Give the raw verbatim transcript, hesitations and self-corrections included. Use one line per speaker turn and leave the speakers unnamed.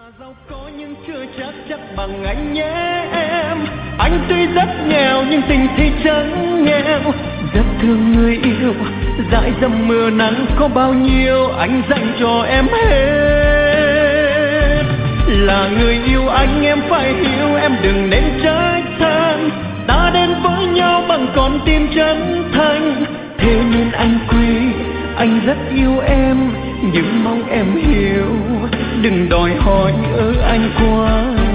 Giàu có nhưng chưa chắc chắc bằng anh nhé em. Anh tuy rất nghèo nhưng tình thì chẳng nghèo. Rất thương người yêu, dãi dầm mưa nắng có bao nhiêu anh dành cho em hết. Là người yêu anh em phải hiểu, em đừng nên trách than. Ta đến với nhau bằng con tim chân thành. Thế nên anh quý, anh rất yêu em, nhưng mong em hiểu, đừng đòi hỏi ở anh quá